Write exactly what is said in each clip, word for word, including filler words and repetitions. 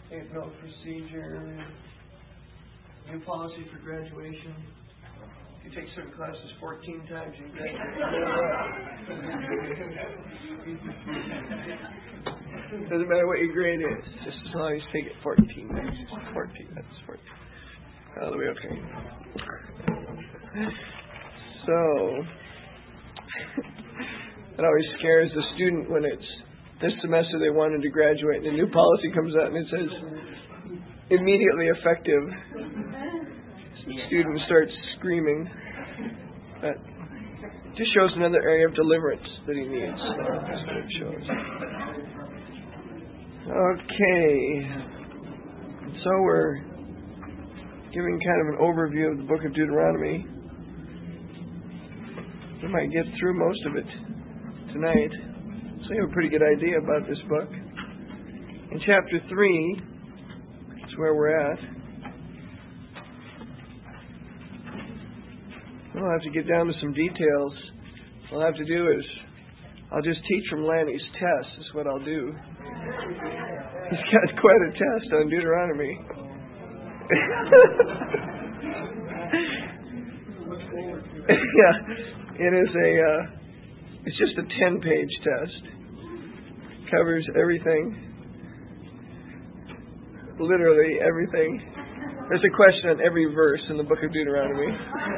Eight note procedure. New policy for graduation. If you take certain classes fourteen times, you graduate. Doesn't matter what your grade is, just as long as you take it fourteen times. fourteen, that's fourteen. All the way okay. So, it always scares the student when it's this semester they wanted to graduate and a new policy comes out and it says immediately effective. The student starts screaming. That just shows another area of deliverance that he needs. So that's what it shows. Okay. So we're giving kind of an overview of the book of Deuteronomy. We might get through most of it tonight. So you have a pretty good idea about this book. In chapter three, that's where we're at. We'll have to get down to some details. What I'll have to do is, I'll just teach from Lanny's test, is what I'll do. He's got quite a test on Deuteronomy. Yeah, it is a, uh, it's just a ten-page test. Covers everything. Literally everything. There's a question on every verse in the book of Deuteronomy.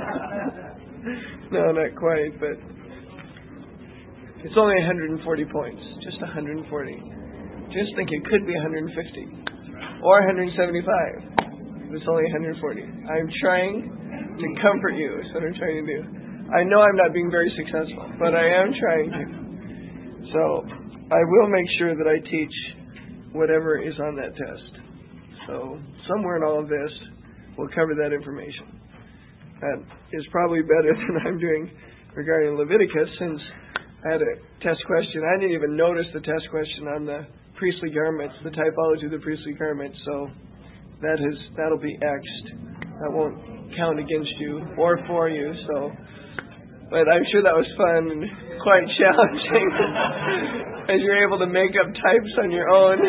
No, not quite, but it's only one hundred forty points. Just one hundred forty. Just think it could be one hundred fifty. Or one hundred seventy-five. It's only one hundred forty. I'm trying to comfort you, is what I'm trying to do. I know I'm not being very successful, but I am trying to. So, I will make sure that I teach whatever is on that test. So, somewhere in all of this, we'll cover that information. That is probably better than I'm doing regarding Leviticus, since I had a test question. I didn't even notice the test question on the priestly garments, the typology of the priestly garments, so that is, that'll be X'd. That won't count against you or for you, so. But I'm sure that was fun and quite challenging as you're able to make up types on your own.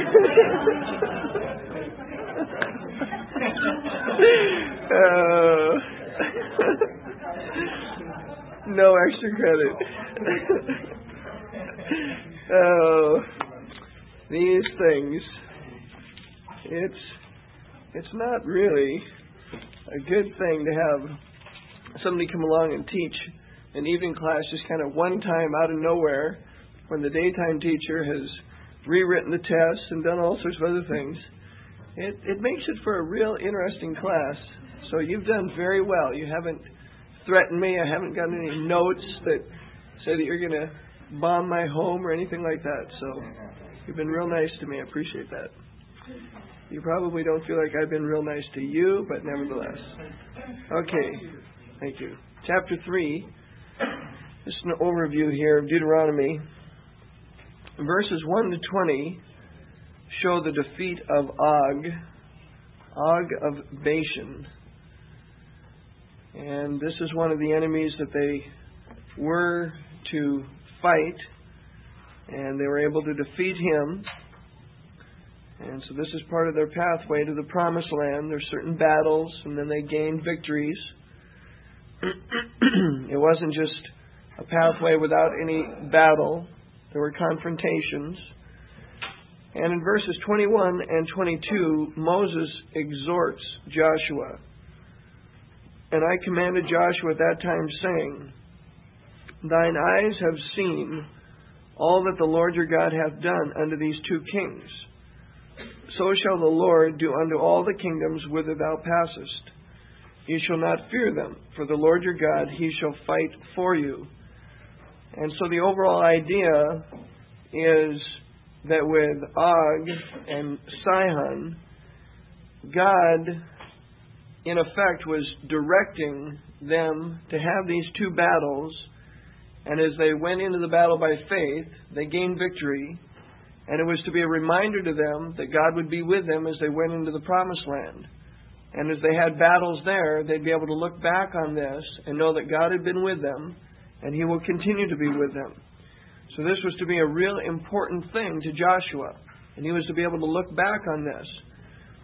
uh, no extra credit. Oh, these things. It's it's not really a good thing to have somebody come along and teach an evening class just kind of one time out of nowhere when the daytime teacher has rewritten the tests and done all sorts of other things. It it makes it for a real interesting class. So you've done very well. You haven't threatened me. I haven't gotten any notes that say that you're going to bomb my home or anything like that. So you've been real nice to me. I appreciate that. You probably don't feel like I've been real nice to you, but nevertheless. Okay. Thank you. Chapter three. Just an overview here of Deuteronomy. Verses one to twenty show the defeat of Og, Og of Bashan. And this is one of the enemies that they were to fight, and they were able to defeat him. And so this is part of their pathway to the Promised Land. There's certain battles, and then they gained victories. It wasn't just a pathway without any battle. There were confrontations. And in verses twenty-one and twenty-two, Moses exhorts Joshua. And I commanded Joshua at that time, saying, Thine eyes have seen all that the Lord your God hath done unto these two kings. So shall the Lord do unto all the kingdoms whither thou passest. You shall not fear them, for the Lord your God, He shall fight for you. And so the overall idea is that with Og and Sihon, God, in effect, was directing them to have these two battles. And as they went into the battle by faith, they gained victory. And it was to be a reminder to them that God would be with them as they went into the Promised Land. And as they had battles there, they'd be able to look back on this and know that God had been with them, and He will continue to be with them. So this was to be a real important thing to Joshua. And he was to be able to look back on this.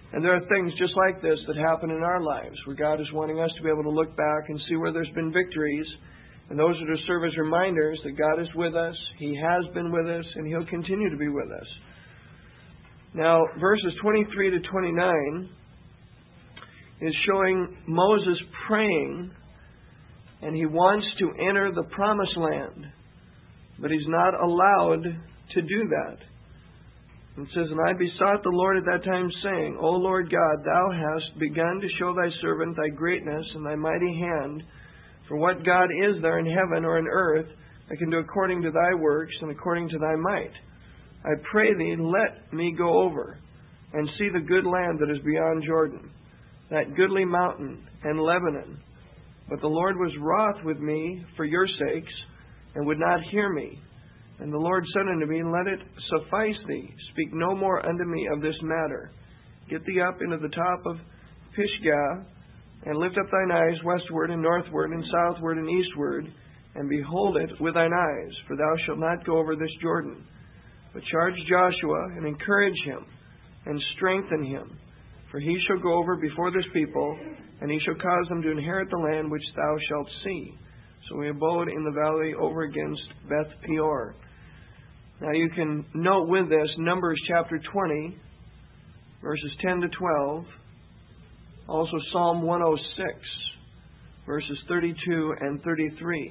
And there are things just like this that happen in our lives, where God is wanting us to be able to look back and see where there's been victories. And those are to serve as reminders that God is with us, He has been with us, and He'll continue to be with us. Now, verses twenty-three to twenty-nine is showing Moses praying, and he wants to enter the promised land, but he's not allowed to do that. It says, "And I besought the Lord at that time, saying, O Lord God, Thou hast begun to show Thy servant Thy greatness and Thy mighty hand. For what God is there in heaven or in earth that can do according to Thy works and according to Thy might? I pray Thee, let me go over and see the good land that is beyond Jordan, that goodly mountain and Lebanon. But the Lord was wroth with me for Your sakes, and would not hear me. And the Lord said unto me, Let it suffice thee. Speak no more unto me of this matter. Get thee up into the top of Pisgah, and lift up thine eyes westward and northward and southward and eastward, and behold it with thine eyes, for thou shalt not go over this Jordan. But charge Joshua, and encourage him, and strengthen him. For he shall go over before this people, and he shall cause them to inherit the land which thou shalt see. So we abode in the valley over against Beth Peor." Now you can note with this Numbers chapter twenty, verses ten to twelve. Also Psalm one oh six, verses thirty-two and thirty-three.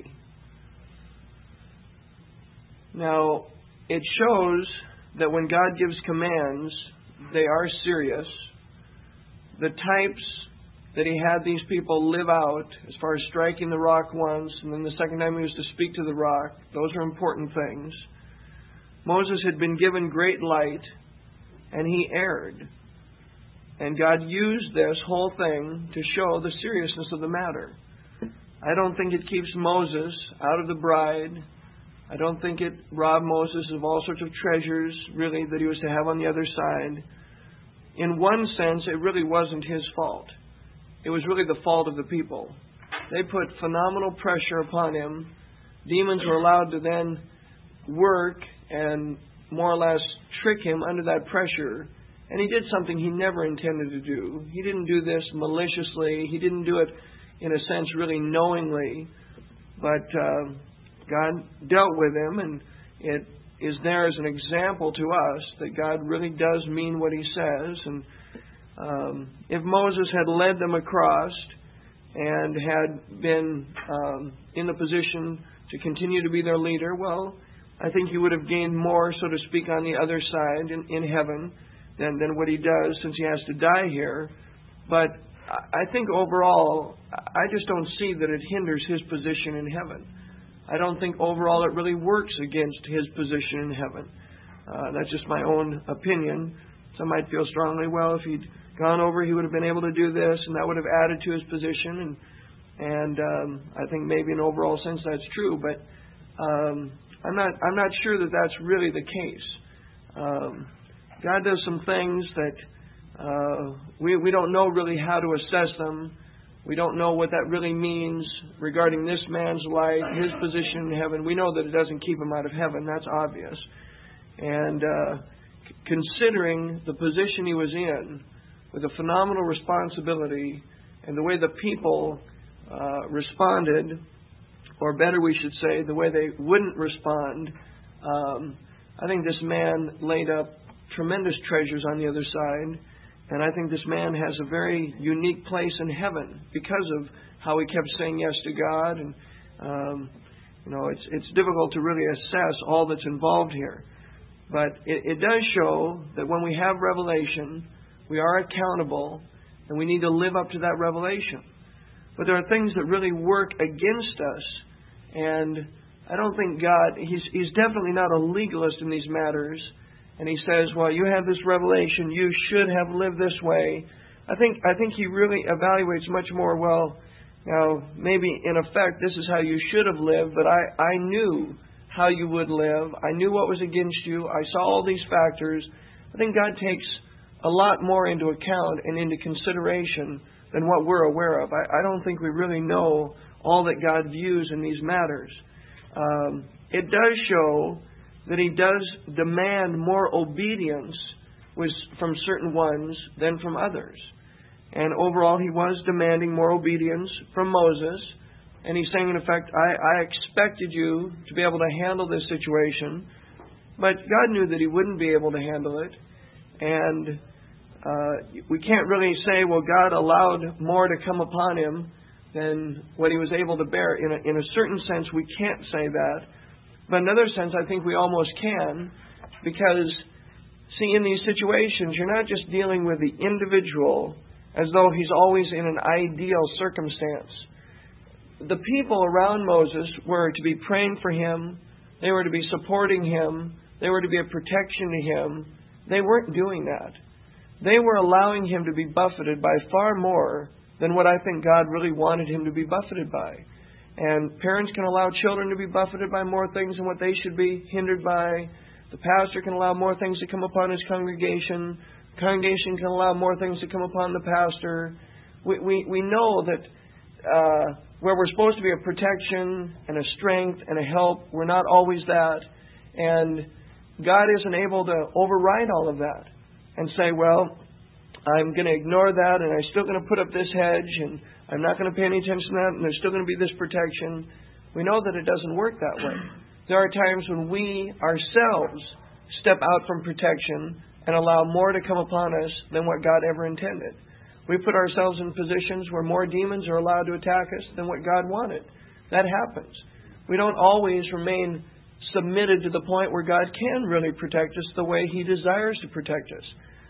Now, it shows that when God gives commands, they are serious. The types that He had these people live out, as far as striking the rock once, and then the second time He was to speak to the rock, those are important things. Moses had been given great light, and he erred. And God used this whole thing to show the seriousness of the matter. I don't think it keeps Moses out of the bride. I don't think it robbed Moses of all sorts of treasures, really, that he was to have on the other side. In one sense, it really wasn't his fault. It was really the fault of the people. They put phenomenal pressure upon him. Demons were allowed to then work and more or less trick him under that pressure. And he did something he never intended to do. He didn't do this maliciously. He didn't do it, in a sense, really knowingly. But uh, God dealt with him, and it is there as an example to us that God really does mean what He says. And um, if Moses had led them across and had been um, in the position to continue to be their leader, well, I think he would have gained more, so to speak, on the other side in, in heaven than, than what he does, since he has to die here. But I think overall, I just don't see that it hinders his position in heaven. I don't think overall it really works against his position in heaven. Uh, that's just my own opinion. Some might feel strongly, well, if he'd gone over, he would have been able to do this, and that would have added to his position. And and um, I think maybe in overall sense that's true, but um, I'm not I'm not sure that that's really the case. Um, God does some things that uh, we we don't know really how to assess them. We don't know what that really means regarding this man's life, his position in heaven. We know that it doesn't keep him out of heaven. That's obvious. And uh, c- considering the position he was in, with a phenomenal responsibility, and the way the people uh, responded, or better we should say, the way they wouldn't respond, um, I think this man laid up tremendous treasures on the other side. And I think this man has a very unique place in heaven because of how he kept saying yes to God. And, um, you know, it's it's difficult to really assess all that's involved here. But it, it does show that when we have revelation, we are accountable, and we need to live up to that revelation. But there are things that really work against us. And I don't think God, he's, he's definitely not a legalist in these matters. And he says, well, you have this revelation, you should have lived this way. I think I think he really evaluates much more, well, now, maybe in effect, this is how you should have lived, but I, I knew how you would live. I knew what was against you. I saw all these factors. I think God takes a lot more into account and into consideration than what we're aware of. I, I don't think we really know all that God views in these matters. Um, it does show that He does demand more obedience was from certain ones than from others. And overall, he was demanding more obedience from Moses. And he's saying, in effect, I, I expected you to be able to handle this situation. But God knew that he wouldn't be able to handle it. And uh, we can't really say, well, God allowed more to come upon him than what he was able to bear. In a, in a certain sense, we can't say that. But in another sense, I think we almost can. Because, see, in these situations, you're not just dealing with the individual as though he's always in an ideal circumstance. The people around Moses were to be praying for him. They were to be supporting him. They were to be a protection to him. They weren't doing that. They were allowing him to be buffeted by far more than what I think God really wanted him to be buffeted by. And parents can allow children to be buffeted by more things than what they should be hindered by. The pastor can allow more things to come upon his congregation. The congregation can allow more things to come upon the pastor. We we, we know that uh, where we're supposed to be a protection and a strength and a help, we're not always that. And God isn't able to override all of that and say, well, I'm going to ignore that and I'm still going to put up this hedge and I'm not going to pay any attention to that and there's still going to be this protection. We know that it doesn't work that way. There are times when we ourselves step out from protection and allow more to come upon us than what God ever intended. We put ourselves in positions where more demons are allowed to attack us than what God wanted. That happens. We don't always remain submitted to the point where God can really protect us the way He desires to protect us.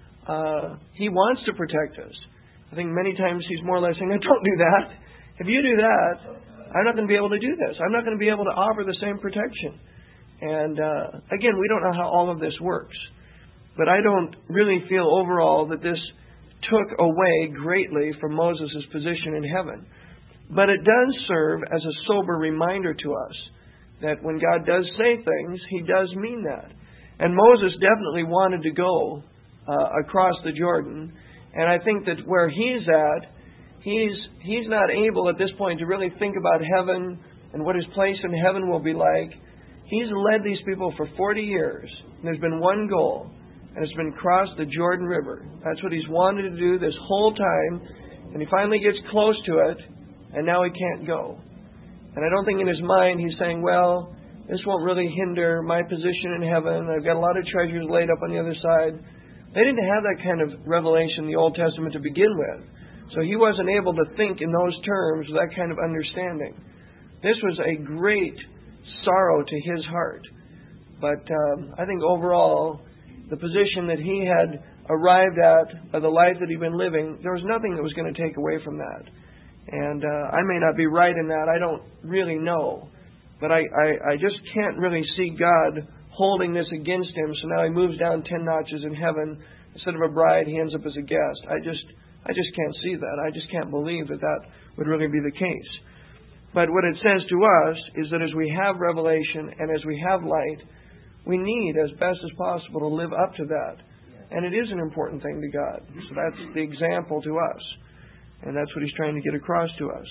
Uh, he wants to protect us. I think many times He's more or less saying, no, don't do that. If you do that, I'm not going to be able to do this. I'm not going to be able to offer the same protection. And uh, again, we don't know how all of this works. But I don't really feel overall that this took away greatly from Moses' position in heaven. But it does serve as a sober reminder to us that when God does say things, He does mean that. And Moses definitely wanted to go uh, across the Jordan. And I think that where he's at, he's he's not able at this point to really think about heaven and what his place in heaven will be like. He's led these people for forty years. And there's been one goal, and it's been cross the Jordan River. That's what he's wanted to do this whole time. And he finally gets close to it, and now he can't go. And I don't think in his mind he's saying, well, this won't really hinder my position in heaven. I've got a lot of treasures laid up on the other side. They didn't have that kind of revelation in the Old Testament to begin with. So he wasn't able to think in those terms with that kind of understanding. This was a great sorrow to his heart. But um, I think overall, the position that he had arrived at, by the life that he'd been living, there was nothing that was going to take away from that. And uh, I may not be right in that. I don't really know. But I, I, I just can't really see God holding this against him. So now he moves down ten notches in heaven. Instead of a bride, he ends up as a guest. I just I just can't see that. I just can't believe that that would really be the case. But what it says to us is that as we have revelation and as we have light, we need, as best as possible, to live up to that. And it is an important thing to God. So that's the example to us. And that's what He's trying to get across to us.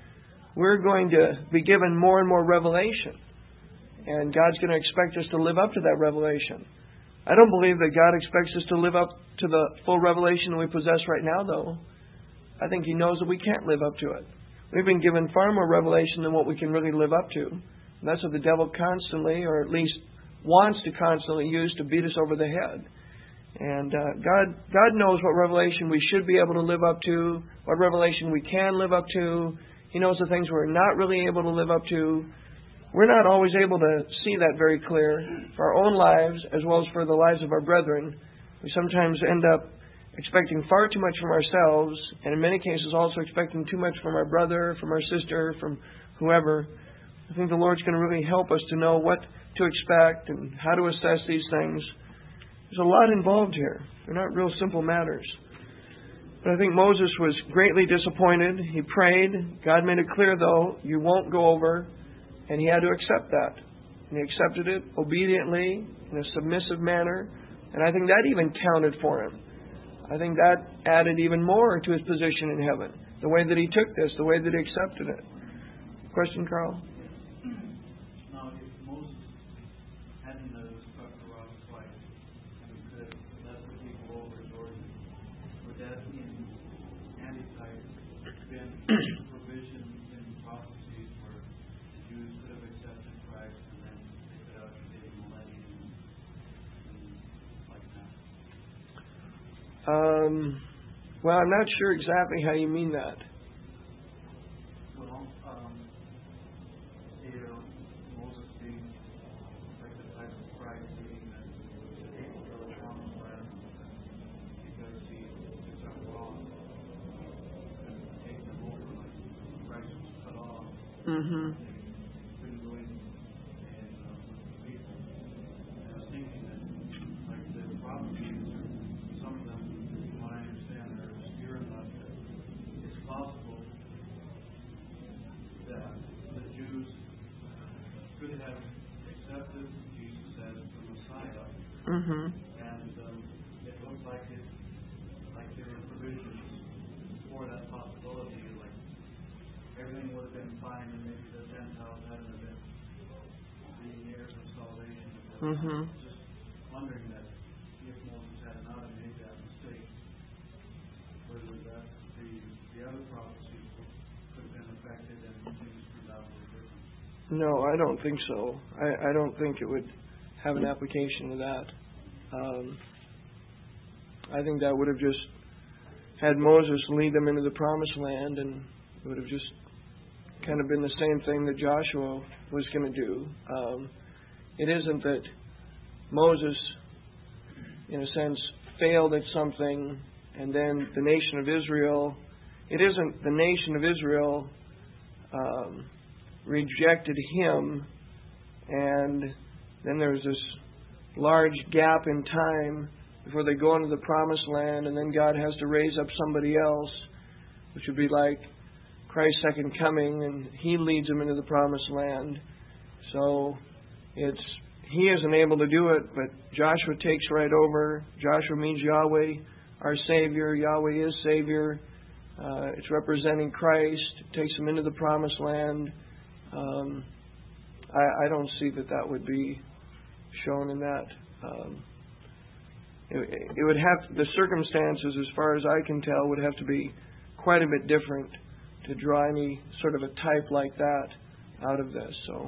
We're going to be given more and more revelation. And God's going to expect us to live up to that revelation. I don't believe that God expects us to live up to the full revelation that we possess right now, though. I think He knows that we can't live up to it. We've been given far more revelation than what we can really live up to. And that's what the devil constantly, or at least wants to constantly use to beat us over the head. And uh, God God knows what revelation we should be able to live up to, what revelation we can live up to. He knows the things we're not really able to live up to. We're not always able to see that very clear for our own lives as well as for the lives of our brethren. We sometimes end up expecting far too much from ourselves, and in many cases also expecting too much from our brother, from our sister, from whoever. I think the Lord's going to really help us to know what to expect and how to assess these things. There's a lot involved here. They're not real simple matters. But I think Moses was greatly disappointed. He prayed. God made it clear, though, you won't go over. And he had to accept that. And he accepted it obediently, in a submissive manner. And I think that even counted for him. I think that added even more to his position in heaven. The way that he took this, the way that he accepted it. Question, Carl? Now, if Moses hadn't struck the wrong flight, and could have left the people again, a provision in prophecies where the Jews could have accepted Christ and then they could have the millennium and like that? Um, well, I'm not sure exactly how you mean that. Well, um, here, Moses being like the type of Christ, being that he will go to the promised land because he did something wrong and take them over like Christ was cut off. Mm-hmm. Couldn't go in and uh, with the people. And I was thinking that, like the prophecies, some of them, from what I understand, are obscure enough that it's possible that the Jews could have accepted Jesus as the Messiah, Mm-hmm. and um, it looked like it, like there were provisions for that possibility, like everything would have been fine, and maybe the Gentiles hadn't been the heirs of salvation. Mm-hmm. Just wondering that if Moses had not have made that mistake, whether that the the other prophecies could have been affected and things turned out a little different. No, I don't think so. I, I don't think it would have an application to that. Um, I think that would have just had Moses lead them into the promised land, and it would have just kind of been the same thing that Joshua was going to do. Um, it isn't that Moses, in a sense, failed at something, and then the nation of Israel, it isn't the nation of Israel um, rejected him, and then there's this large gap in time before they go into the promised land, and then God has to raise up somebody else, which would be like Christ's second coming, and he leads them into the promised land. So it's he isn't able to do it, but Joshua takes right over. Joshua means Yahweh, our Savior. Yahweh is Savior. Uh, it's representing Christ. It takes them into the promised land. Um, I, I don't see that that would be shown in that. Um, it, it would have the circumstances, as far as I can tell, would have to be quite a bit different to draw any sort of a type like that out of this. So,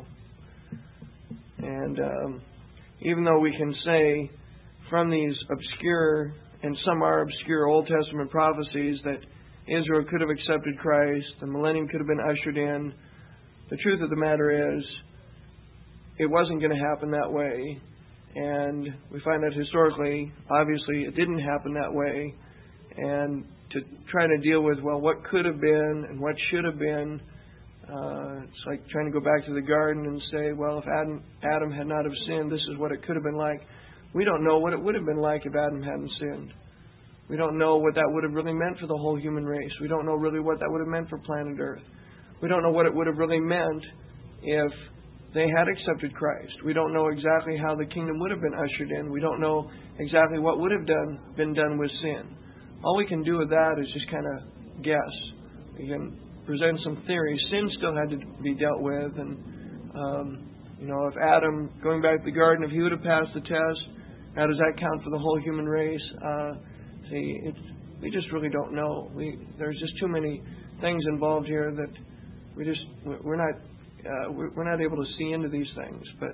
and um, even though we can say from these obscure, and some are obscure Old Testament prophecies, that Israel could have accepted Christ, the millennium could have been ushered in, the truth of the matter is, it wasn't going to happen that way. And we find that historically, obviously, it didn't happen that way. And to try to deal with, well, what could have been and what should have been, uh, it's like trying to go back to the garden and say, well, if Adam, Adam had not have sinned, this is what it could have been like. We don't know what it would have been like if Adam hadn't sinned. We don't know what that would have really meant for the whole human race. We don't know really what that would have meant for planet Earth. We don't know what it would have really meant if they had accepted Christ. We don't know exactly how the kingdom would have been ushered in. We don't know exactly what would have done been done with sin. All we can do with that is just kind of guess. We can present some theories. Sin still had to be dealt with, and um, you know, if Adam, going back to the garden, if he would have passed the test, how does that count for the whole human race? Uh, see, it's, we just really don't know. We there's just too many things involved here that we just we're not. Uh, we're not able to see into these things. But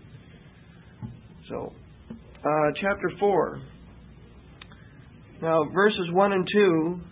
so, uh, chapter four. Now, verses one and two.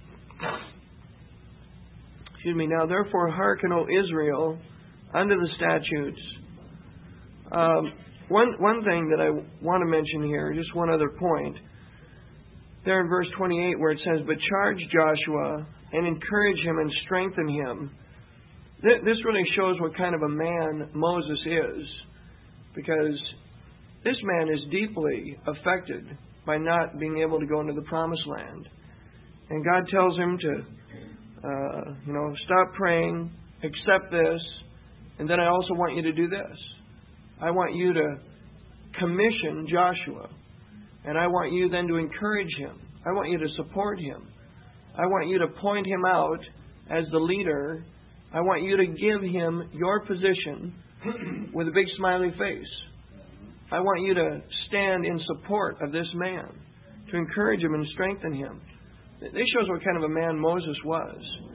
Excuse me. Now, therefore, hearken, O Israel, unto the statutes. Um, one one thing that I want to mention here, just one other point. There in verse twenty-eight, where it says, "But charge Joshua and encourage him and strengthen him." This really shows what kind of a man Moses is, because this man is deeply affected by not being able to go into the promised land. And God tells him to, uh, you know, stop praying, accept this, and then I also want you to do this. I want you to commission Joshua, and I want you then to encourage him. I want you to support him. I want you to point him out as the leader. I want you to give him your position with a big smiley face. I want you to stand in support of this man, to encourage him and strengthen him. This shows what kind of a man Moses was.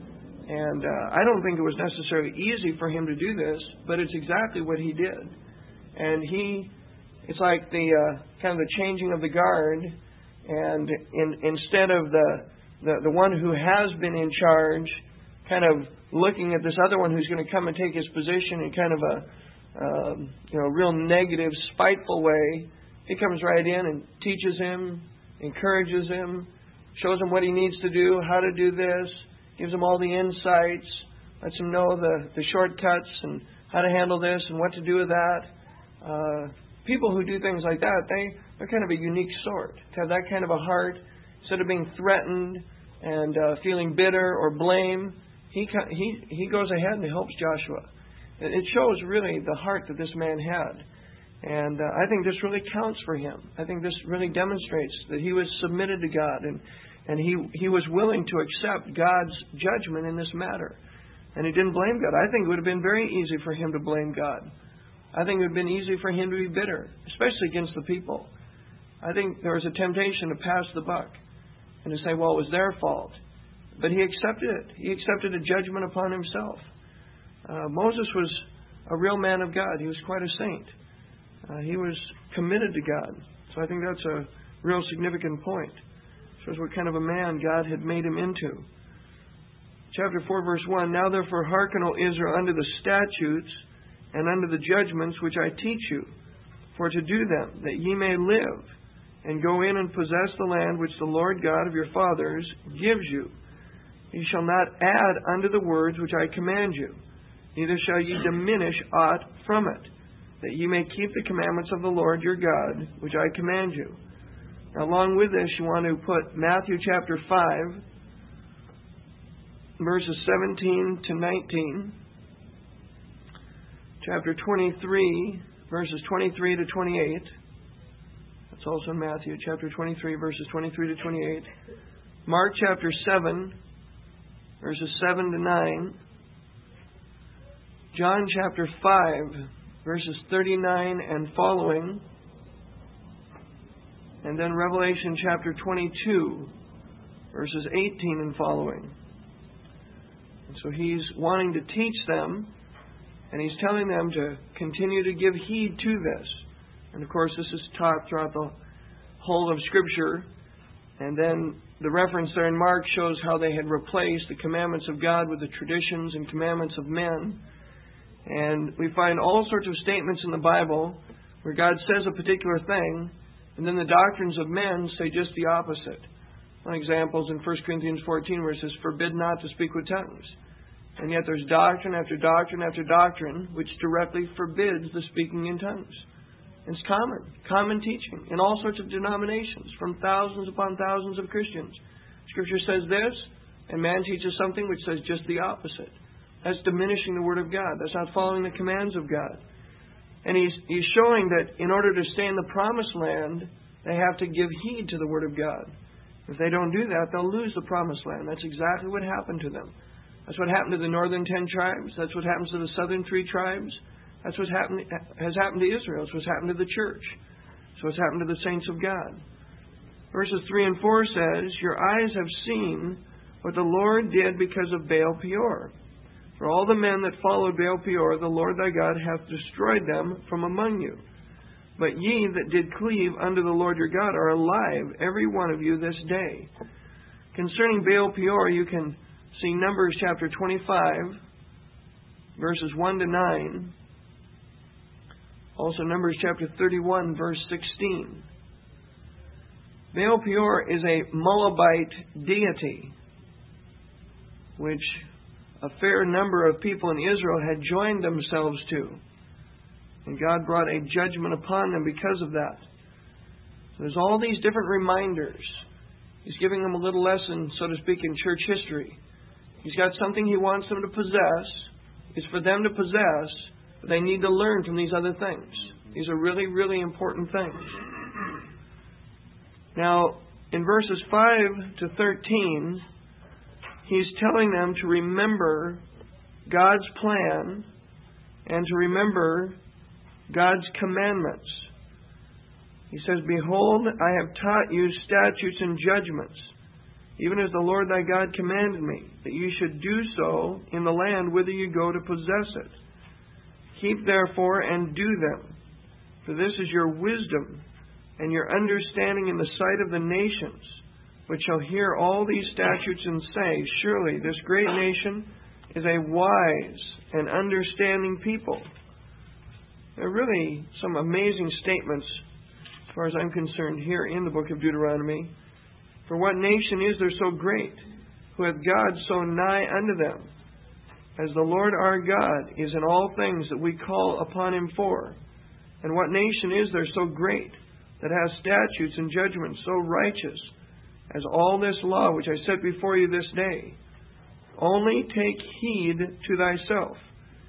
And uh, I don't think it was necessarily easy for him to do this, but it's exactly what he did. And he, it's like the uh, kind of the changing of the guard, and in, instead of the, the the one who has been in charge, kind of looking at this other one who's going to come and take his position in kind of a um, you know real negative, spiteful way, he comes right in and teaches him, encourages him, shows him what he needs to do, how to do this, gives him all the insights, lets him know the, the shortcuts and how to handle this and what to do with that. Uh, people who do things like that, they, they're kind of a unique sort. To have that kind of a heart, instead of being threatened and uh, feeling bitter or blame, he, he, he goes ahead and helps Joshua. It, it shows really the heart that this man had. And uh, I think this really counts for him. I think this really demonstrates that he was submitted to God, and and he, he was willing to accept God's judgment in this matter. And he didn't blame God. I think it would have been very easy for him to blame God. I think it would have been easy for him to be bitter, especially against the people. I think there was a temptation to pass the buck and to say, well, it was their fault. But he accepted it. He accepted a judgment upon himself. Uh, Moses was a real man of God. He was quite a saint. Uh, he was committed to God. So I think that's a real significant point. Shows what kind of a man God had made him into. Chapter four, verse one, Now therefore hearken, O Israel, unto the statutes and unto the judgments which I teach you, for to do them, that ye may live, and go in and possess the land which the Lord God of your fathers gives you. Ye shall not add unto the words which I command you, neither shall ye diminish aught from it, that ye may keep the commandments of the Lord your God, which I command you. Now, along with this, you want to put Matthew chapter five, verses seventeen to nineteen. Chapter twenty-three, verses twenty-three to twenty-eight. That's also in Matthew, chapter twenty-three, verses twenty-three to twenty-eight. Mark chapter seven, verses seven to nine. John chapter five, verses thirty-nine and following. And then Revelation chapter twenty-two, verses eighteen and following. And so he's wanting to teach them, and he's telling them to continue to give heed to this. And of course, this is taught throughout the whole of Scripture. And then the reference there in Mark shows how they had replaced the commandments of God with the traditions and commandments of men. And we find all sorts of statements in the Bible where God says a particular thing, and then the doctrines of men say just the opposite. One example is in First Corinthians fourteen, where it says, forbid not to speak with tongues. And yet there's doctrine after doctrine after doctrine which directly forbids the speaking in tongues. It's common, common teaching in all sorts of denominations from thousands upon thousands of Christians. Scripture says this, and man teaches something which says just the opposite. That's diminishing the Word of God. That's not following the commands of God. And he's, he's showing that in order to stay in the promised land, they have to give heed to the Word of God. If they don't do that, they'll lose the promised land. That's exactly what happened to them. That's what happened to the northern ten tribes. That's what happens to the southern three tribes. That's what happened, has happened to Israel. It's what's happened to the church. It's what's happened to the saints of God. Verses three and four says, Your eyes have seen what the Lord did because of Baal Peor. For all the men that followed Baal Peor, the Lord thy God hath destroyed them from among you. But ye that did cleave unto the Lord your God are alive, every one of you, this day. Concerning Baal Peor, you can see Numbers chapter twenty-five, verses one to nine. Also Numbers chapter thirty-one, verse sixteen. Baal Peor is a Moabite deity, which a fair number of people in Israel had joined themselves to. And God brought a judgment upon them because of that. So there's all these different reminders. He's giving them a little lesson, so to speak, in church history. He's got something He wants them to possess. It's for them to possess, but they need to learn from these other things. These are really, really important things. Now, in verses five to thirteen, He's telling them to remember God's plan and to remember God's commandments. He says, Behold, I have taught you statutes and judgments, even as the Lord thy God commanded me, that you should do so in the land whither you go to possess it. Keep therefore and do them, for this is your wisdom and your understanding in the sight of the nations, which shall hear all these statutes and say, surely this great nation is a wise and understanding people. There are really some amazing statements, as far as I'm concerned, here in the book of Deuteronomy. For what nation is there so great, who hath God so nigh unto them, as the Lord our God is in all things that we call upon him for? And what nation is there so great, that has statutes and judgments so righteous, as all this law which I set before you this day? Only take heed to thyself,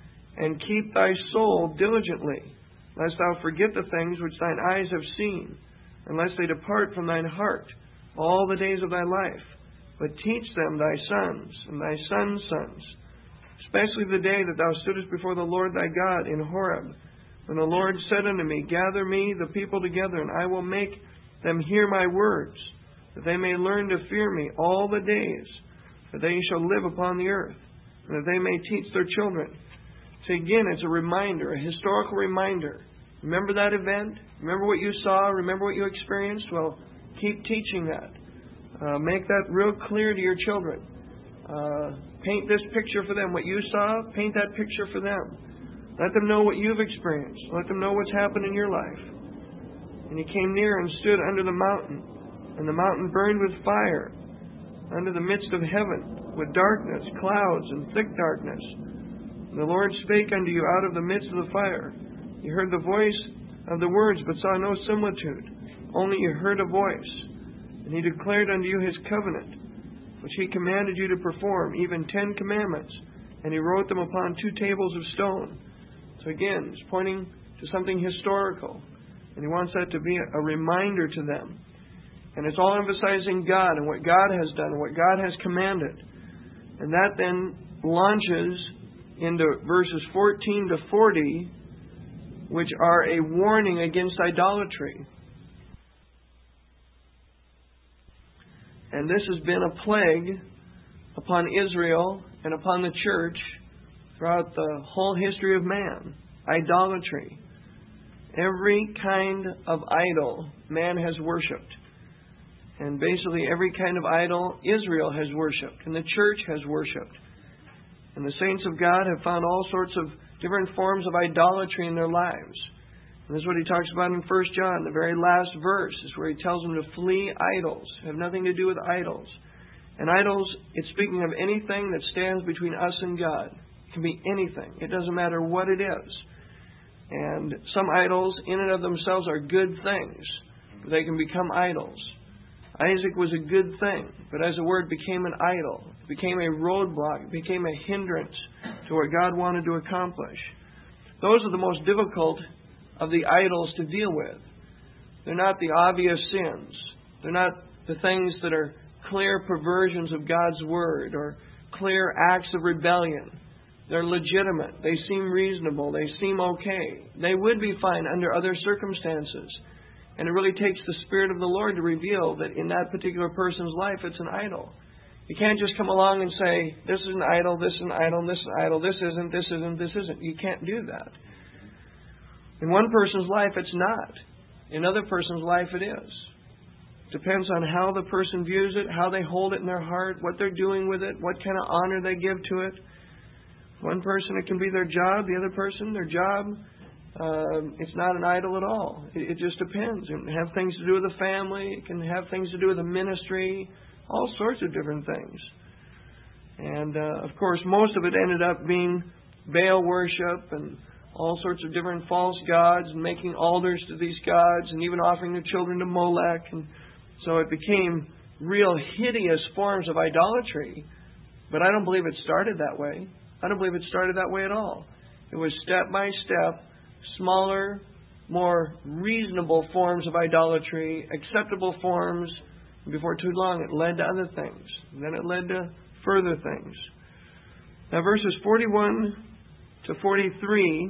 and keep thy soul diligently, lest thou forget the things which thine eyes have seen, and lest they depart from thine heart all the days of thy life. But teach them thy sons and thy sons' sons, especially the day that thou stoodest before the Lord thy God in Horeb, when the Lord said unto me, gather me the people together, and I will make them hear my words, that they may learn to fear me all the days that they shall live upon the earth, and that they may teach their children. So again, it's a reminder, a historical reminder. Remember that event? Remember what you saw? Remember what you experienced? Well, keep teaching that. Uh, make that real clear to your children. Uh, paint this picture for them. What you saw, paint that picture for them. Let them know what you've experienced. Let them know what's happened in your life. And he came near and stood under the mountain, and the mountain burned with fire, under the midst of heaven, with darkness, clouds, and thick darkness. And the Lord spake unto you out of the midst of the fire. You heard the voice of the words, but saw no similitude. Only you heard a voice. And he declared unto you his covenant, which he commanded you to perform, even ten commandments. And he wrote them upon two tables of stone. So again, it's pointing to something historical. And he wants that to be a reminder to them. And it's all emphasizing God and what God has done and what God has commanded. And that then launches into verses fourteen to forty, which are a warning against idolatry. And this has been a plague upon Israel and upon the church throughout the whole history of man. Idolatry. Every kind of idol man has worshipped. And basically every kind of idol Israel has worshipped, and the church has worshipped. And the saints of God have found all sorts of different forms of idolatry in their lives. And this is what he talks about in First John, the very last verse, is where he tells them to flee idols, have nothing to do with idols. And idols, it's speaking of anything that stands between us and God. It can be anything. It doesn't matter what it is. And some idols in and of themselves are good things, but they can become idols. Isaac was a good thing, but as the word became an idol, it became a roadblock, it became a hindrance to what God wanted to accomplish. Those are the most difficult of the idols to deal with. They're not the obvious sins. They're not the things that are clear perversions of God's word or clear acts of rebellion. They're legitimate. They seem reasonable. They seem okay. They would be fine under other circumstances. And it really takes the Spirit of the Lord to reveal that in that particular person's life it's an idol. You can't just come along and say, this is an idol, this is an idol, this is an idol, this isn't, this isn't, this isn't. You can't do that. In one person's life it's not. In another person's life it is. Depends on how the person views it, how they hold it in their heart, what they're doing with it, what kind of honor they give to it. One person, it can be their job. The other person, their job, uh, it's not an idol at all. It, it just depends. It can have things to do with the family. It can have things to do with the ministry. All sorts of different things. And, uh, of course, most of it ended up being Baal worship and all sorts of different false gods and making altars to these gods and even offering their children to Molech. And so it became real hideous forms of idolatry. But I don't believe it started that way. I don't believe it started that way at all. It was step by step, smaller, more reasonable forms of idolatry, acceptable forms. And before too long, it led to other things. And then it led to further things. Now, verses forty-one to forty-three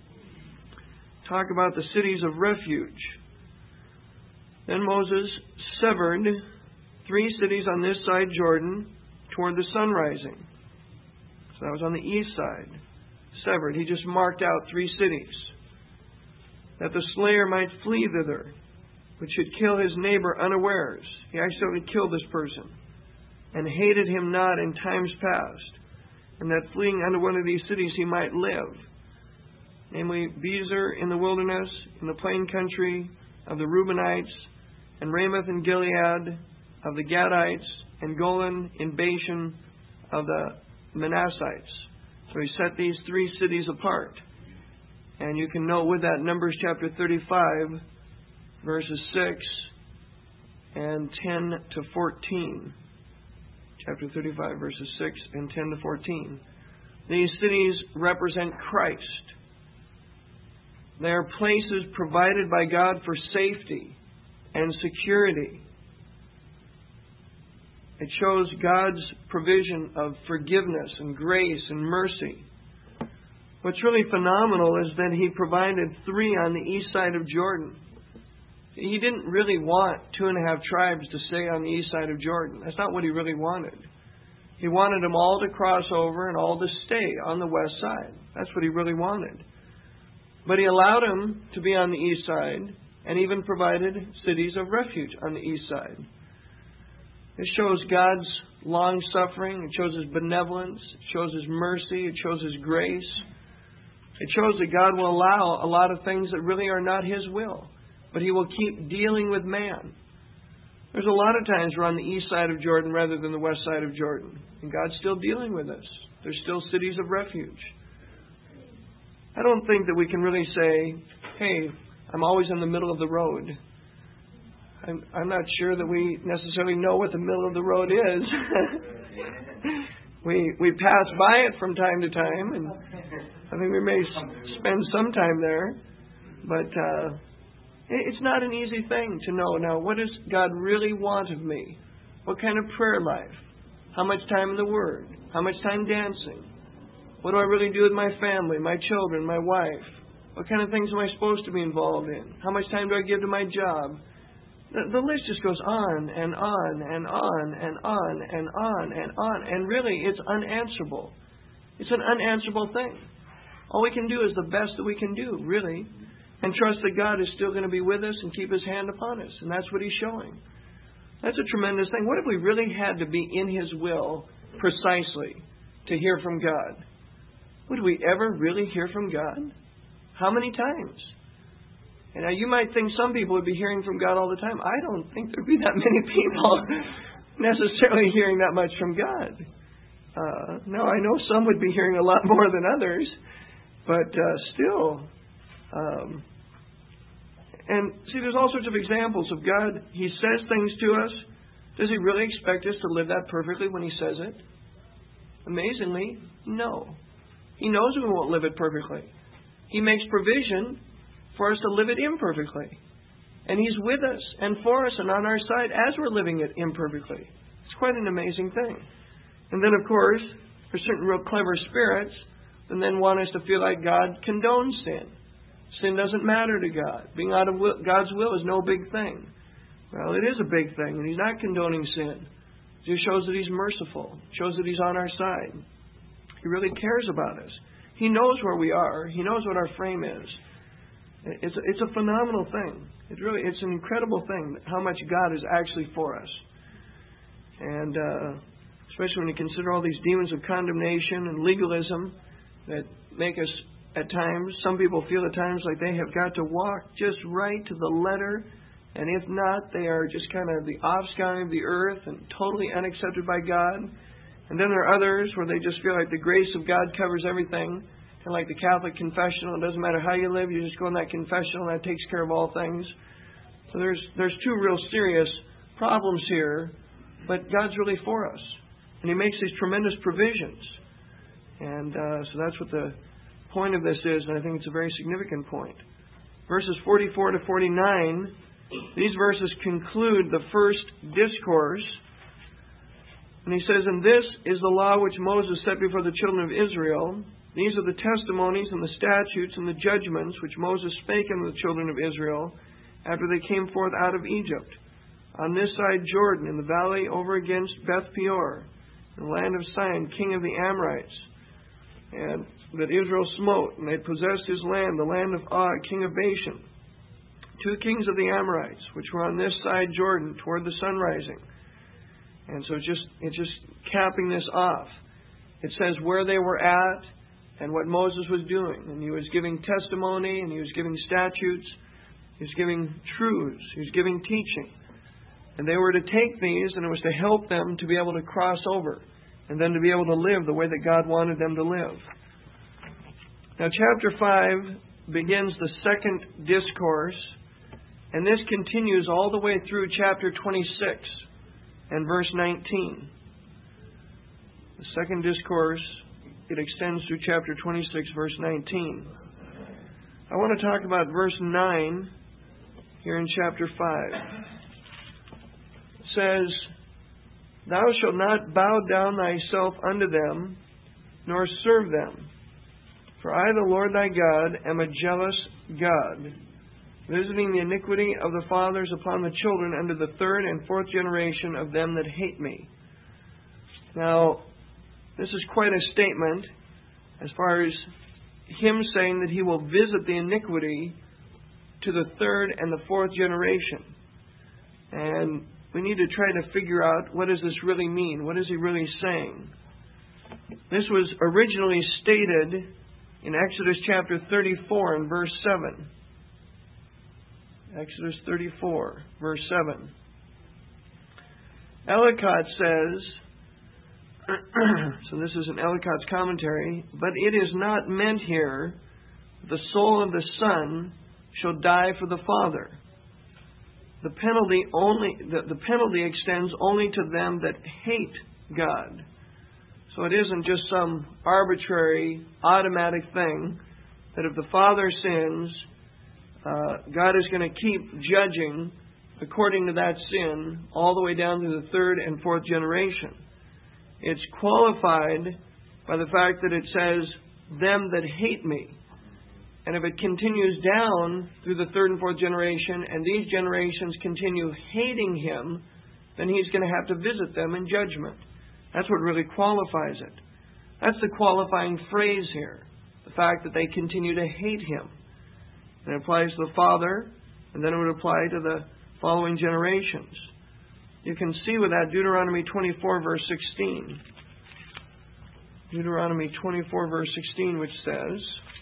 talk about the cities of refuge. Then Moses severed three cities on this side Jordan toward the sun rising. So that was on the east side. Severed. He just marked out three cities. That the slayer might flee thither, but should kill his neighbor unawares. He accidentally killed this person, and hated him not in times past, and that fleeing unto one of these cities he might live. Namely, Bezer in the wilderness, in the plain country of the Reubenites, and Ramoth in Gilead of the Gadites, and Golan in Bashan of the Manassites. So he set these three cities apart. And you can note with that Numbers chapter thirty-five, verses six and ten to fourteen. Chapter thirty-five, verses six and ten to fourteen. These cities represent Christ. They are places provided by God for safety and security. It shows God's provision of forgiveness and grace and mercy. What's really phenomenal is that He provided three on the east side of Jordan. He didn't really want two and a half tribes to stay on the east side of Jordan. That's not what He really wanted. He wanted them all to cross over and all to stay on the west side. That's what He really wanted. But He allowed them to be on the east side, and even provided cities of refuge on the east side. It shows God's long-suffering. It shows His benevolence. It shows His mercy. It shows His grace. It shows that God will allow a lot of things that really are not His will, but He will keep dealing with man. There's a lot of times we're on the east side of Jordan rather than the west side of Jordan, and God's still dealing with us. There's still cities of refuge. I don't think that we can really say, hey, I'm always in the middle of the road. I'm, I'm not sure that we necessarily know what the middle of the road is. we we pass by it from time to time, and I think we may s- spend some time there. But uh, it, it's not an easy thing to know. Now, what does God really want of me? What kind of prayer life? How much time in the Word? How much time dancing? What do I really do with my family, my children, my wife? What kind of things am I supposed to be involved in? How much time do I give to my job? The, the list just goes on and on and on and on and on and on. And really, it's unanswerable. It's an unanswerable thing. All we can do is the best that we can do, really. And trust that God is still going to be with us and keep His hand upon us. And that's what He's showing. That's a tremendous thing. What if we really had to be in His will precisely to hear from God? Would we ever really hear from God? How many times? And now you might think some people would be hearing from God all the time. I don't think there'd be that many people necessarily hearing that much from God. Uh, no, I know some would be hearing a lot more than others, but uh, still. Um, and see, there's all sorts of examples of God. He says things to us. Does He really expect us to live that perfectly when He says it? Amazingly, no. He knows we won't live it perfectly. He makes provision for us to live it imperfectly. And He's with us and for us and on our side as we're living it imperfectly. It's quite an amazing thing. And then, of course, there's certain real clever spirits that then want us to feel like God condones sin. Sin doesn't matter to God. Being out of will, God's will is no big thing. Well, it is a big thing, and He's not condoning sin. It just shows that He's merciful. It shows that He's on our side. He really cares about us. He knows where we are. He knows what our frame is. It's a, it's a phenomenal thing. It really, it's an incredible thing how much God is actually for us. And uh, especially when you consider all these demons of condemnation and legalism that make us, at times, some people feel at times like they have got to walk just right to the letter. And if not, they are just kind of the offscouring of the earth and totally unaccepted by God. And then there are others where they just feel like the grace of God covers everything. Kind of like the Catholic confessional. It doesn't matter how you live, you just go in that confessional and that takes care of all things. So there's there's two real serious problems here. But God's really for us. And He makes these tremendous provisions. And uh, so that's what the point of this is. And I think it's a very significant point. Verses forty-four to forty-nine, these verses conclude the first discourse. And he says, "And this is the law which Moses set before the children of Israel. These are the testimonies and the statutes and the judgments which Moses spake unto the children of Israel after they came forth out of Egypt. on this side Jordan, in the valley over against Beth Peor, in the land of Sihon, king of the Amorites, and that Israel smote, and they possessed his land, the land of Og, king of Bashan. Two kings of the Amorites, which were on this side Jordan, toward the sun rising. And so it's just, it's just capping this off. It says where they were at and what Moses was doing. And he was giving testimony, and he was giving statutes, he was giving truths, he was giving teaching. And they were to take these, and it was to help them to be able to cross over, and then to be able to live the way that God wanted them to live. Now, chapter five begins the second discourse, and this continues all the way through chapter twenty-six and verse nineteen. The second discourse, it extends through chapter twenty-six, verse nineteen. I want to talk about verse nine here in chapter five. It says, "Thou shalt not bow down thyself unto them, nor serve them. For I, the Lord thy God, am a jealous God, visiting the iniquity of the fathers upon the children unto the third and fourth generation of them that hate me." Now, this is quite a statement as far as him saying that he will visit the iniquity to the third and the fourth generation. And we need to try to figure out, what does this really mean? What is he really saying? This was originally stated in Exodus chapter thirty-four and verse seven. Exodus thirty-four, verse seven. Ellicott says, so this is in Ellicott's commentary, "But it is not meant here, the soul of the son shall die for the father. The penalty only the, the penalty extends only to them that hate God." So it isn't just some arbitrary, automatic thing that if the father sins, uh, God is going to keep judging according to that sin all the way down to the third and fourth generation. It's qualified by the fact that it says, "them that hate me." And if it continues down through the third and fourth generation, and these generations continue hating him, then he's going to have to visit them in judgment. That's what really qualifies it. That's the qualifying phrase here. The fact that they continue to hate him. And it applies to the father, and then it would apply to the following generations. You can see with that Deuteronomy twenty-four, verse sixteen. Deuteronomy twenty-four, verse sixteen, which says,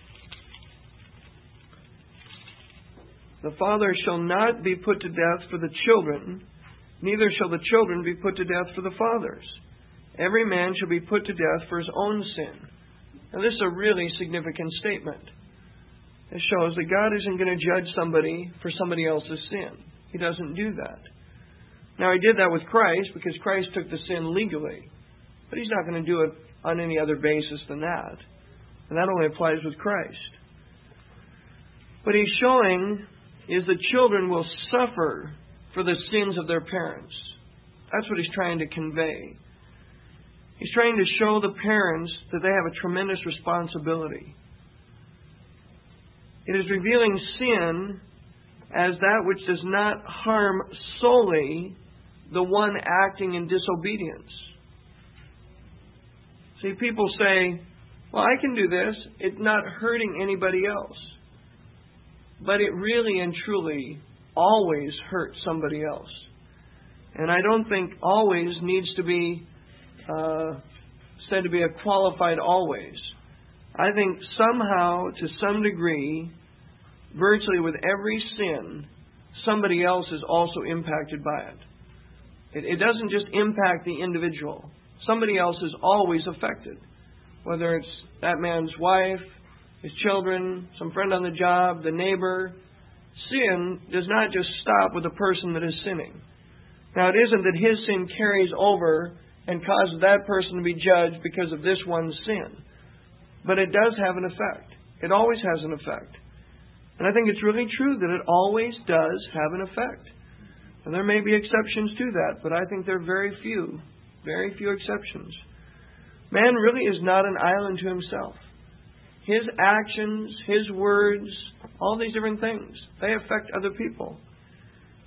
"The father shall not be put to death for the children, neither shall the children be put to death for the fathers. Every man shall be put to death for his own sin." Now, this is a really significant statement. It shows that God isn't going to judge somebody for somebody else's sin. He doesn't do that. Now, he did that with Christ because Christ took the sin legally. But he's not going to do it on any other basis than that. And that only applies with Christ. What he's showing is that children will suffer for the sins of their parents. That's what he's trying to convey. He's trying to show the parents that they have a tremendous responsibility. It is revealing sin as that which does not harm solely the one acting in disobedience. See, people say, "Well, I can do this. It's not hurting anybody else." But it really and truly always hurts somebody else. And I don't think always needs to be uh, said to be a qualified always. I think somehow, to some degree, virtually with every sin, somebody else is also impacted by it. It, it doesn't just impact the individual. Somebody else is always affected. Whether it's that man's wife, his children, some friend on the job, the neighbor. Sin does not just stop with the person that is sinning. Now, it isn't that his sin carries over and causes that person to be judged because of this one's sin. But it does have an effect. It always has an effect. And I think it's really true that it always does have an effect. And there may be exceptions to that, but I think there are very few, very few exceptions. Man really is not an island to himself. His actions, his words, all these different things, they affect other people.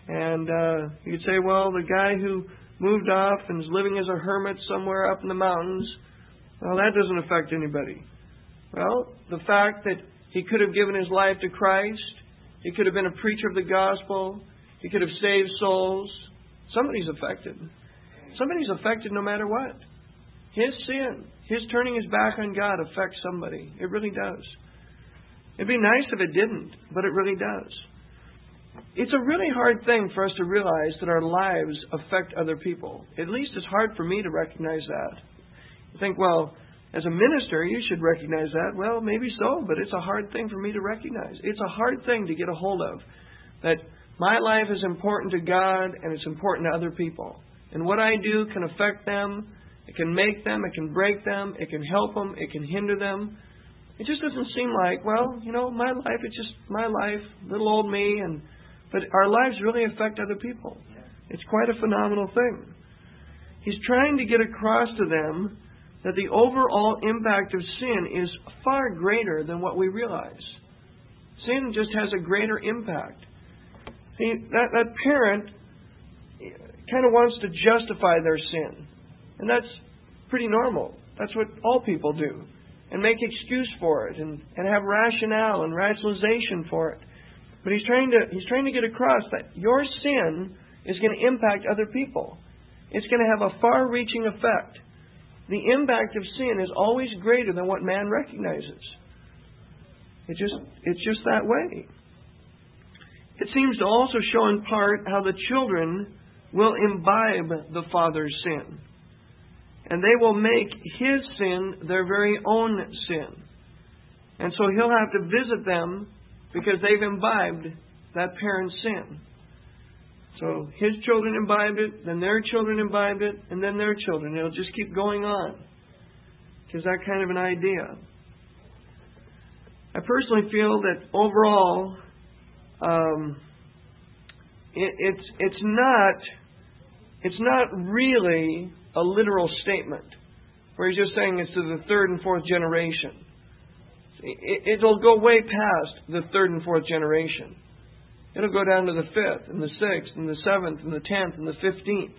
And uh, you'd say, well, the guy who moved off and is living as a hermit somewhere up in the mountains, well, that doesn't affect anybody. Well, the fact that he could have given his life to Christ, he could have been a preacher of the gospel, he could have saved souls, somebody's affected. Somebody's affected no matter what. His sin, his turning his back on God affects somebody. It really does. It'd be nice if it didn't, but it really does. It's a really hard thing for us to realize that our lives affect other people. At least it's hard for me to recognize that. You think, well, as a minister, you should recognize that. Well, maybe so, but it's a hard thing for me to recognize. It's a hard thing to get a hold of. That my life is important to God and it's important to other people. And what I do can affect them. It can make them. It can break them. It can help them. It can hinder them. It just doesn't seem like, well, you know, my life, it's just my life, little old me. and But our lives really affect other people. It's quite a phenomenal thing. He's trying to get across to them that the overall impact of sin is far greater than what we realize. Sin just has a greater impact. See, that, that parent kind of wants to justify their sin. And that's pretty normal. That's what all people do. And make excuse for it and, and have rationale and rationalization for it. But he's trying to he's trying to get across that your sin is going to impact other people. It's going to have a far-reaching effect. The impact of sin is always greater than what man recognizes. It just it's just that way. It seems to also show in part how the children will imbibe the father's sin. And they will make his sin their very own sin. And so he'll have to visit them because they've imbibed that parent's sin. So his children imbibed it, then their children imbibed it, and then their children. It'll just keep going on. Because that kind of an idea. I personally feel that overall, um, it, it's it's not it's not really a literal statement where he's just saying it's to the third and fourth generation. It, it'll go way past the third and fourth generation. It'll go down to the fifth and the sixth and the seventh and the tenth and the fifteenth.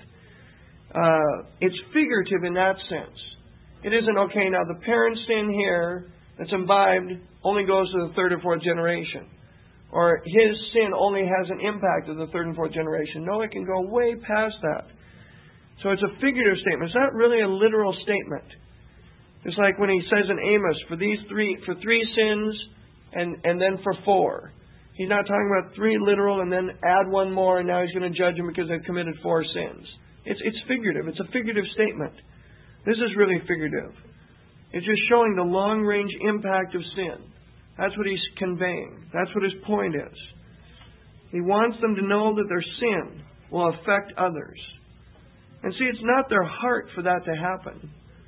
Uh, it's figurative in that sense. It isn't, okay, now the parent's sin here that's imbibed only goes to the third or fourth generation. Or his sin only has an impact of the third and fourth generation. No, it can go way past that. So it's a figurative statement. It's not really a literal statement. It's like when he says in Amos, for these three, for three sins and, and then for four. He's not talking about three literal and then add one more and now he's going to judge them because they've committed four sins. It's, it's figurative. It's a figurative statement. This is really figurative. It's just showing the long-range impact of sin. That's what he's conveying. That's what his point is. He wants them to know that their sin will affect others. And see, it's not their heart for that to happen.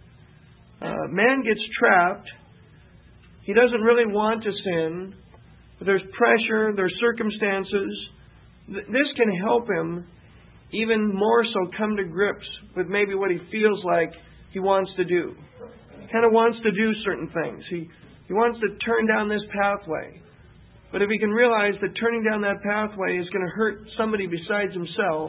Uh, man gets trapped. He doesn't really want to sin. But there's pressure, there's circumstances. Th- this can help him even more so come to grips with maybe what he feels like he wants to do. He kind of wants to do certain things. He, he wants to turn down this pathway. But if he can realize that turning down that pathway is going to hurt somebody besides himself,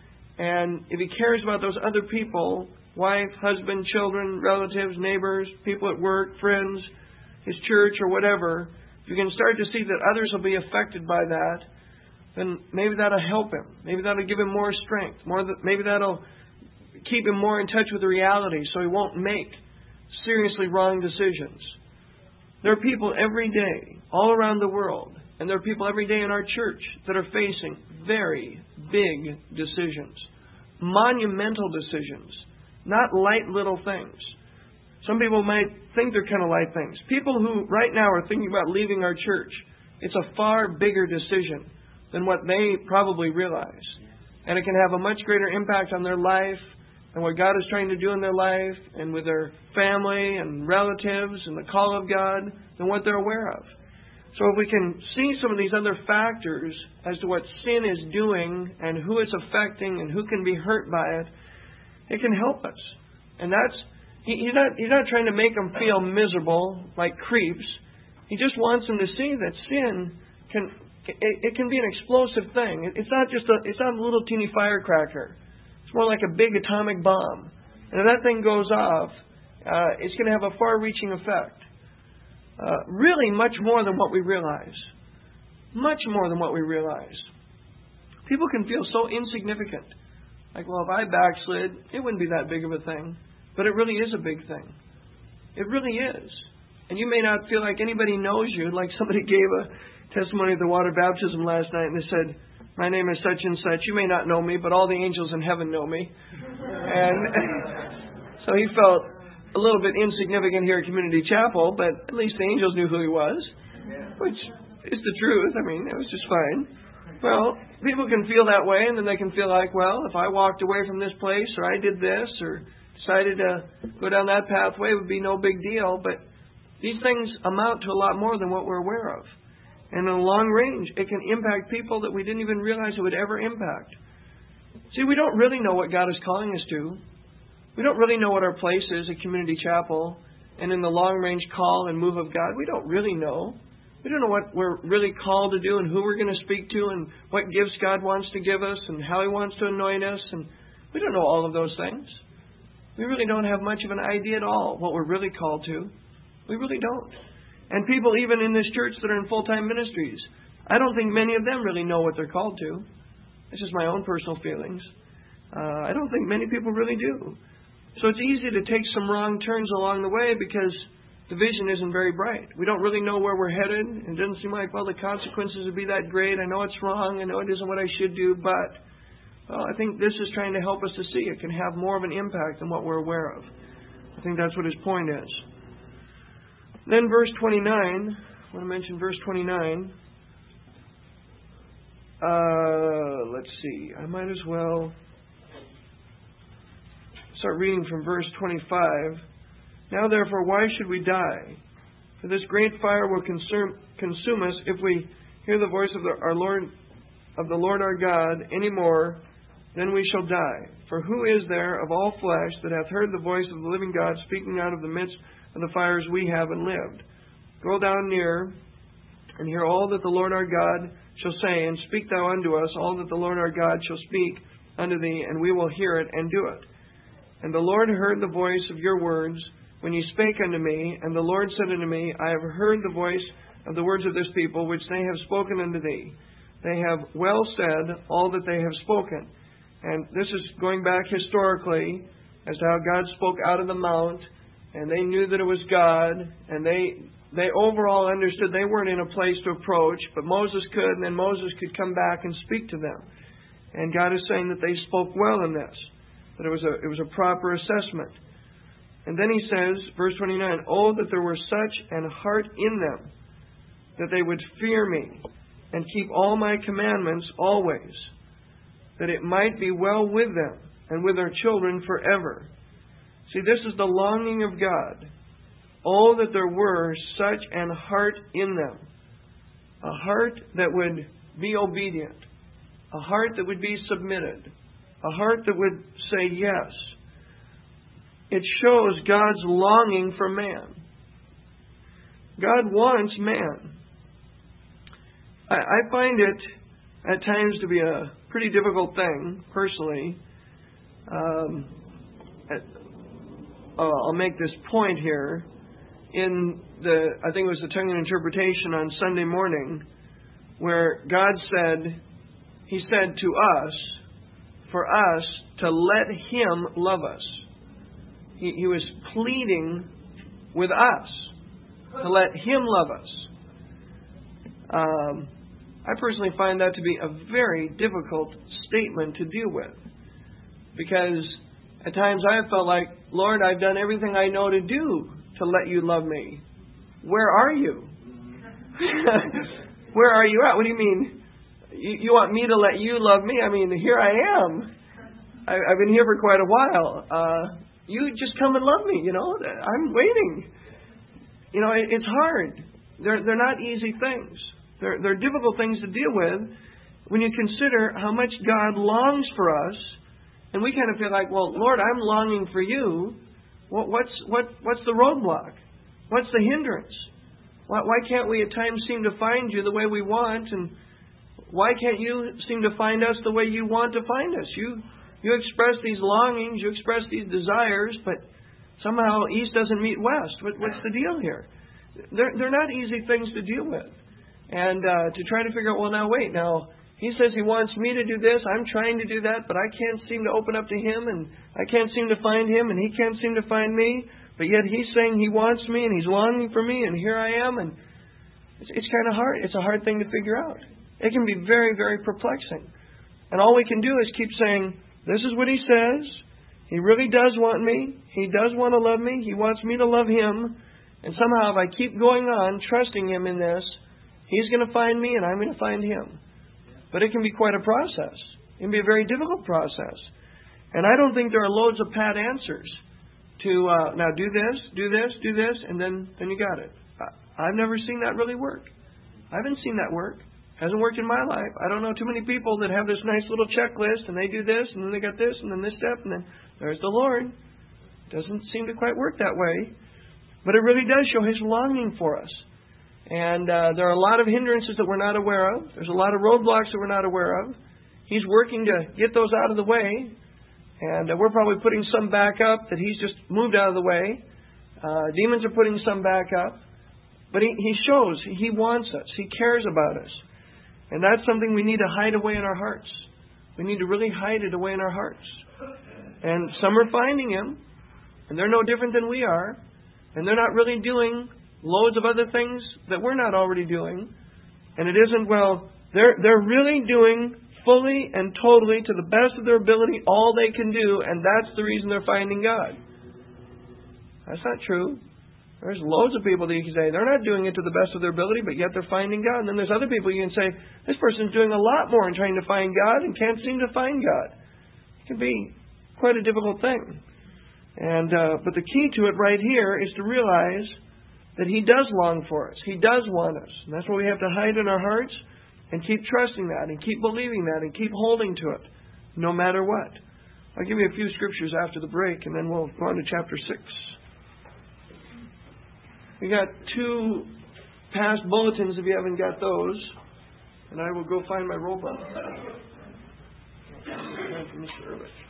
and if he cares about those other people, wife, husband, children, relatives, neighbors, people at work, friends, his church, or whatever, if you can start to see that others will be affected by that, then maybe that'll help him. Maybe that'll give him more strength. More, maybe that'll keep him more in touch with the reality so he won't make seriously wrong decisions. There are people every day, all around the world, and there are people every day in our church that are facing very big decisions. Monumental decisions. Not light little things. Some people might think they're kind of light things. People who right now are thinking about leaving our church, it's a far bigger decision than what they probably realize. And it can have a much greater impact on their life and what God is trying to do in their life and with their family and relatives and the call of God than what they're aware of. So if we can see some of these other factors as to what sin is doing and who it's affecting and who can be hurt by it, it can help us. And that's he, he's not he's not trying to make them feel miserable like creeps. He just wants them to see that sin can it, it can be an explosive thing. It's not just a, it's not a little teeny firecracker. It's more like a big atomic bomb. And if that thing goes off, uh, it's going to have a far-reaching effect. Uh, really much more than what we realize. Much more than what we realize. People can feel so insignificant. Like, well, if I backslid, it wouldn't be that big of a thing. But it really is a big thing. It really is. And you may not feel like anybody knows you. Like somebody gave a testimony at the water baptism last night, and they said, my name is such and such. You may not know me, but all the angels in heaven know me. And so he felt a little bit insignificant here at Community Chapel, but at least the angels knew who he was, which is the truth. I mean, it was just fine. Well, people can feel that way, and then they can feel like, well, if I walked away from this place, or I did this, or decided to go down that pathway, it would be no big deal. But these things amount to a lot more than what we're aware of. And in the long range, it can impact people that we didn't even realize it would ever impact. See, we don't really know what God is calling us to. We don't really know what our place is at Community Chapel and in the long-range call and move of God. We don't really know. We don't know what we're really called to do and who we're going to speak to and what gifts God wants to give us and how He wants to anoint us. And we don't know all of those things. We really don't have much of an idea at all what we're really called to. We really don't. And people even in this church that are in full-time ministries, I don't think many of them really know what they're called to. This is my own personal feelings. Uh, I don't think many people really do. So it's easy to take some wrong turns along the way because the vision isn't very bright. We don't really know where we're headed. It doesn't seem like, well, the consequences would be that great. I know it's wrong. I know it isn't what I should do. But, well, I think this is trying to help us to see it can have more of an impact than what we're aware of. I think that's what his point is. Then verse twenty-nine, I want to mention verse twenty-nine. Uh, let's see, I might as well start reading from verse twenty-five. Now therefore, why should we die? For this great fire will consume, consume us if we hear the voice of the, our Lord, of the Lord our God any more, then we shall die. For who is there of all flesh that hath heard the voice of the living God speaking out of the midst of the fires we have and lived? Go down near and hear all that the Lord our God shall say, and speak thou unto us all that the Lord our God shall speak unto thee, and we will hear it and do it. And the Lord heard the voice of your words when ye spake unto me, and the Lord said unto me, I have heard the voice of the words of this people, which they have spoken unto thee. They have well said all that they have spoken. And this is going back historically as to how God spoke out of the mount, and they knew that it was God, and they they overall understood they weren't in a place to approach, but Moses could, and then Moses could come back and speak to them. And God is saying that they spoke well in this, that it was a it was a proper assessment. And then he says, verse twenty-nine, oh, that there were such an heart in them, that they would fear me, and keep all my commandments always, that it might be well with them, and with their children forever. See, this is the longing of God. Oh, that there were such an heart in them. A heart that would be obedient. A heart that would be submitted. A heart that would say yes. It shows God's longing for man. God wants man. I, I find it at times to be a pretty difficult thing, personally. Um, I'll make this point here. In the, I think it was the tongue and interpretation on Sunday morning, where God said, He said to us, for us to let Him love us. He, he was pleading with us to let Him love us. Um, I personally find that to be a very difficult statement to deal with, because at times I have felt like, Lord, I've done everything I know to do to let you love me. Where are you? Where are you at? What do you mean? You, you want me to let you love me? I mean, here I am. I, I've been here for quite a while. Uh, you just come and love me, you know. I'm waiting. You know, it, it's hard. They're, they're not easy things. They're, they're difficult things to deal with when you consider how much God longs for us. And we kind of feel like, well, Lord, I'm longing for you. What, what's what what's the roadblock? What's the hindrance? Why, why can't we at times seem to find you the way we want? And why can't you seem to find us the way you want to find us? You you express these longings, you express these desires, but somehow east doesn't meet west. What, what's the deal here? They're, they're not easy things to deal with. And uh, to try to figure out, well, now wait, now he says he wants me to do this, I'm trying to do that, but I can't seem to open up to him, and I can't seem to find him, and he can't seem to find me, but yet he's saying he wants me, and he's longing for me, and here I am, and it's, it's kind of hard. It's a hard thing to figure out. It can be very, very perplexing. And all we can do is keep saying, this is what he says, he really does want me, he does want to love me, he wants me to love him, and somehow if I keep going on, trusting him in this, he's going to find me, and I'm going to find him. But it can be quite a process. It can be a very difficult process. And I don't think there are loads of pat answers to, uh, now do this, do this, do this, and then, then you got it. I, I've never seen that really work. I haven't seen that work. Hasn't worked in my life. I don't know too many people that have this nice little checklist, and they do this, and then they got this, and then this step, and then there's the Lord. Doesn't seem to quite work that way. But it really does show His longing for us. And uh, there are a lot of hindrances that we're not aware of. There's a lot of roadblocks that we're not aware of. He's working to get those out of the way. And uh, we're probably putting some back up that He's just moved out of the way. Uh, demons are putting some back up. But he, he shows He wants us. He cares about us. And that's something we need to hide away in our hearts. We need to really hide it away in our hearts. And some are finding Him. And they're no different than we are. And they're not really doing loads of other things that we're not already doing. And it isn't, well, they're they're really doing fully and totally to the best of their ability all they can do, and that's the reason they're finding God. That's not true. There's loads of people that you can say they're not doing it to the best of their ability, but yet they're finding God. And then there's other people you can say, this person's doing a lot more in trying to find God and can't seem to find God. It can be quite a difficult thing. And uh, but the key to it right here is to realize that He does long for us. He does want us. And that's what we have to hide in our hearts and keep trusting that and keep believing that and keep holding to it no matter what. I'll give you a few scriptures after the break, and then we'll go on to chapter six. We got two past bulletins if you haven't got those. And I will go find my roll ball. Mister Ehrlich.